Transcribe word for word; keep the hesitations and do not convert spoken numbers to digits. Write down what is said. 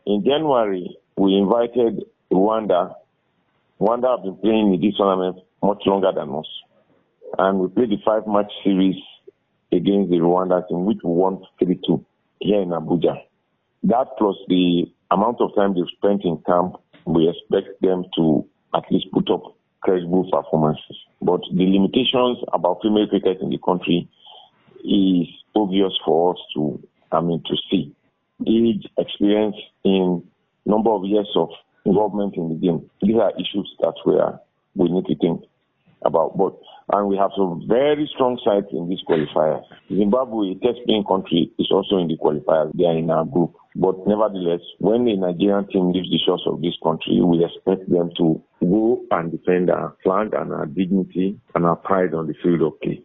In January, we invited Rwanda. Rwanda have been playing in this tournament much longer than us. And we played the five-match series against the Rwanda team, which we won three two here in Abuja. That plus the amount of time they've spent in camp, we expect them to at least put up credible performances. But the limitations about female cricket in the country is obvious for us to, I mean, to see. Age, experience in number of years of involvement in the game. These are issues that we are, we need to think about. But and we have some very strong sides in these qualifiers. Zimbabwe, a test-playing country, is also in the qualifiers. They are in our group. But nevertheless, when the Nigerian team leaves the shores of this country, we expect them to go and defend our flag and our dignity and our pride on the field of play.